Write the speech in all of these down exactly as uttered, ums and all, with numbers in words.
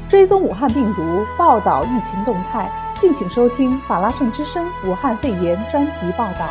追踪武汉病毒，报道疫情动态，敬请收听法拉盛之声武汉肺炎专题报道。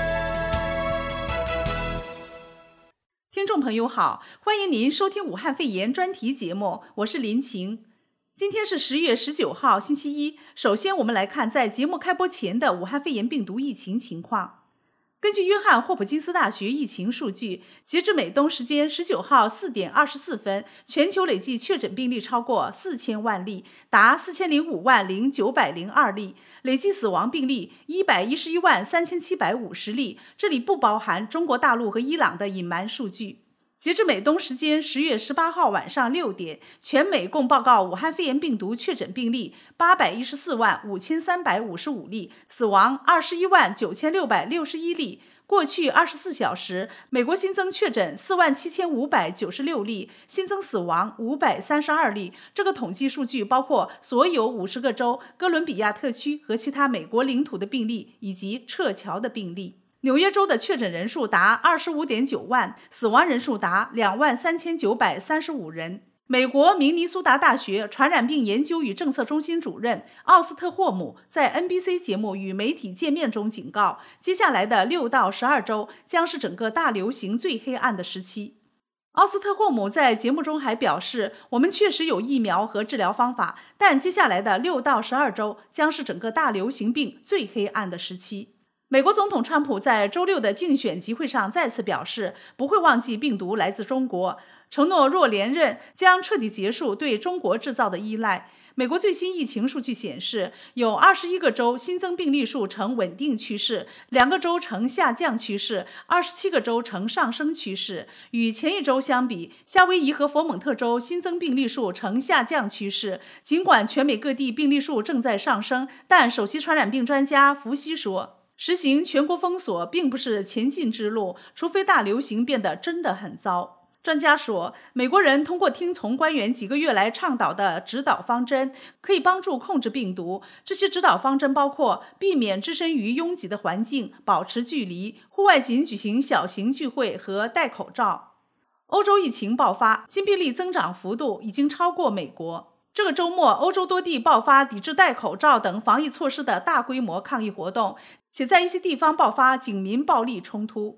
听众朋友好，欢迎您收听武汉肺炎专题节目，我是林晴。今天是十月十九号，星期一。首先，我们来看在节目开播前的武汉肺炎病毒疫情情况。根据约翰霍普金斯大学疫情数据，截至美东时间十九号四点二十四分，全球累计确诊病例超过四千万例，达四千零五万零九百零二例，累计死亡病例一百一十一万三千七百五十例，这里不包含中国大陆和伊朗的隐瞒数据。截至美东时间十月十八号晚上六点，全美共报告武汉肺炎病毒确诊病例八百一十四万五千三百五十五例，死亡二十一万九千六百六十一例。过去二十四小时，美国新增确诊四万七千五百九十六例，新增死亡五百三十二例。这个统计数据包括所有五十个州、哥伦比亚特区和其他美国领土的病例，以及撤侨的病例。纽约州的确诊人数达 二十五点九万，死亡人数达两万三千九百三十五人。美国明尼苏达大学传染病研究与政策中心主任奥斯特霍姆在 N B C 节目与媒体见面中警告，接下来的六到十二周将是整个大流行最黑暗的时期。奥斯特霍姆在节目中还表示，我们确实有疫苗和治疗方法，但接下来的六到十二周将是整个大流行病最黑暗的时期。美国总统川普在周六的竞选集会上再次表示，不会忘记病毒来自中国，承诺若连任将彻底结束对中国制造的依赖。美国最新疫情数据显示，有二十一个州新增病例数呈稳定趋势，两个州呈下降趋势，二十七个州呈上升趋势。与前一周相比，夏威夷和佛蒙特州新增病例数呈下降趋势。尽管全美各地病例数正在上升，但首席传染病专家福西说，实行全国封锁并不是前进之路，除非大流行变得真的很糟。专家说，美国人通过听从官员几个月来倡导的指导方针，可以帮助控制病毒。这些指导方针包括避免置身于拥挤的环境，保持距离，户外仅举行小型聚会和戴口罩。欧洲疫情爆发，新病例增长幅度已经超过美国。这个周末，欧洲多地爆发抵制戴口罩等防疫措施的大规模抗议活动，且在一些地方爆发警民暴力冲突。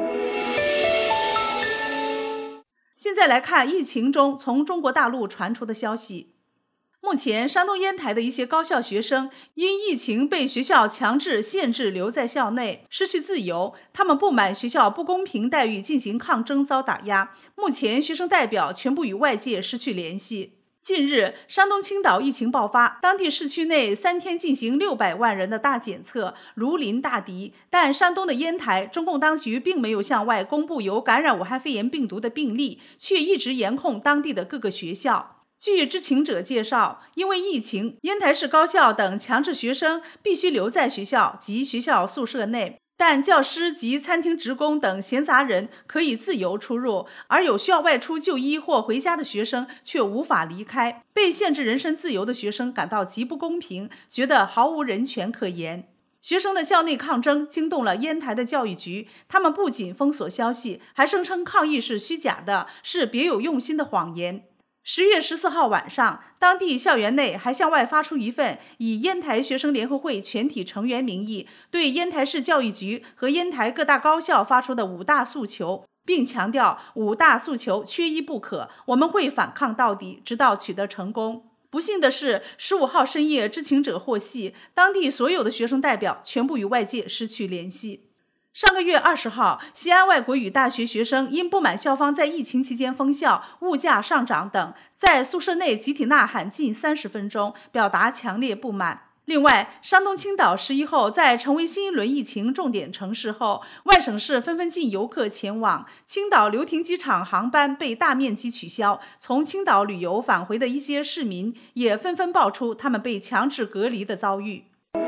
现在来看疫情中从中国大陆传出的消息。目前，山东烟台的一些高校学生因疫情被学校强制限制留在校内，失去自由。他们不满学校不公平待遇进行抗争，遭打压。目前，学生代表全部与外界失去联系。近日，山东青岛疫情爆发，当地市区内三天进行六百万人的大检测，如临大敌。但山东的烟台，中共当局并没有向外公布有感染武汉肺炎病毒的病例，却一直严控当地的各个学校。据知情者介绍，因为疫情，烟台市高校等强制学生必须留在学校及学校宿舍内。但教师及餐厅职工等闲杂人可以自由出入，而有需要外出就医或回家的学生却无法离开。被限制人身自由的学生感到极不公平，觉得毫无人权可言。学生的校内抗争惊动了烟台的教育局，他们不仅封锁消息，还声称抗议是虚假的，是别有用心的谎言。十月十四号晚上，当地校园内还向外发出一份以烟台学生联合会全体成员名义对烟台市教育局和烟台各大高校发出的五大诉求，并强调五大诉求缺一不可，我们会反抗到底，直到取得成功。不幸的是，十五号深夜，知情者获悉，当地所有的学生代表全部与外界失去联系。上个月二十号，西安外国语大学学生因不满校方在疫情期间封校、物价上涨等，在宿舍内集体呐喊近三十分钟，表达强烈不满。另外，山东青岛十一后在成为新一轮疫情重点城市后，外省市纷纷禁游客前往，青岛流亭机场航班被大面积取消。从青岛旅游返回的一些市民也纷纷爆出他们被强制隔离的遭遇。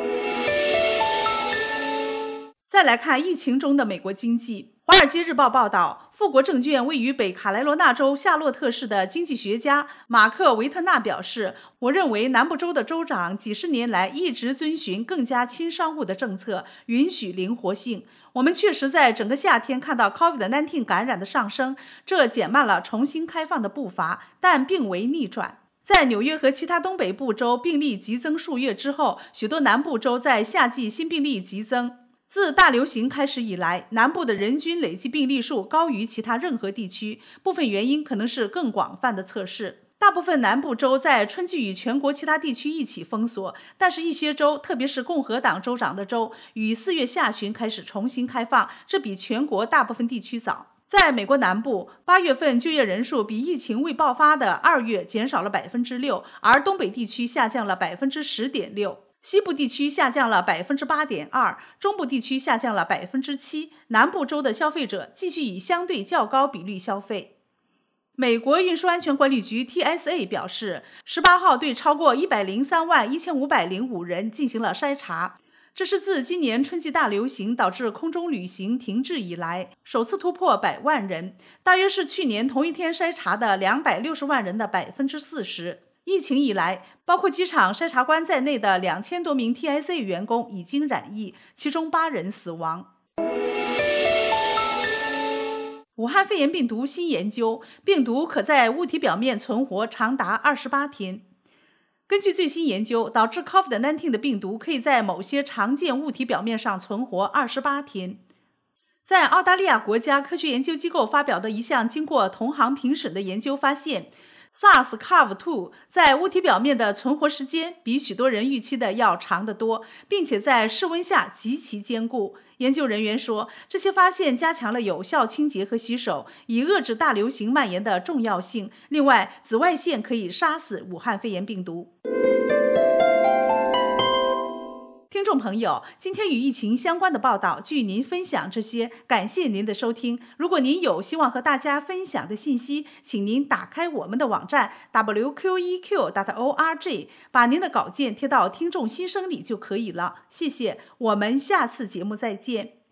再来看疫情中的美国经济。华尔街日报报道，富国证券位于北卡罗来纳州夏洛特市的经济学家马克维特纳表示，我认为南部州的州长几十年来一直遵循更加亲商务的政策，允许灵活性。我们确实在整个夏天看到 COVID 十九 感染的上升，这减慢了重新开放的步伐，但并未逆转。 在纽约和其他东北部州病例急增数月之后，许多南部州在夏季新病例急增。自大流行开始以来，南部的人均累计病例数高于其他任何地区，部分原因可能是更广泛的测试。大部分南部州在春季与全国其他地区一起封锁，但是一些州，特别是共和党州长的州，于四月下旬开始重新开放，这比全国大部分地区早。在美国南部，八月份就业人数比疫情未爆发的二月减少了百分之六，而东北地区下降了百分之十点六，西部地区下降了百分之八点二，中部地区下降了百分之七。南部州的消费者继续以相对较高比率消费。美国运输安全管理局 T S A 表示，十八号对超过一百零三万一千五百零五人进行了筛查。这是自今年春季大流行导致空中旅行停滞以来，首次突破百万人，大约是去年同一天筛查的两百六十万人的百分之四十。疫情以来，包括机场筛查官在内的两千多名 T S A 员工已经染疫，其中八人死亡。武汉肺炎病毒新研究，病毒可在物体表面存活长达二十八天。根据最新研究，导致 COVID 十九 的病毒可以在某些常见物体表面上存活二十八天。在澳大利亚国家科学研究机构发表的一项经过同行评审的研究发现， SARS-C o V 二 在物体表面的存活时间比许多人预期的要长得多，并且在室温下极其坚固。研究人员说，这些发现加强了有效清洁和洗手，以遏制大流行蔓延的重要性。另外，紫外线可以杀死武汉肺炎病毒。听众朋友，今天与疫情相关的报道就与您分享这些，感谢您的收听。如果您有希望和大家分享的信息，请您打开我们的网站 w q e q 点 org， 把您的稿件贴到听众心声里就可以了。谢谢，我们下次节目再见。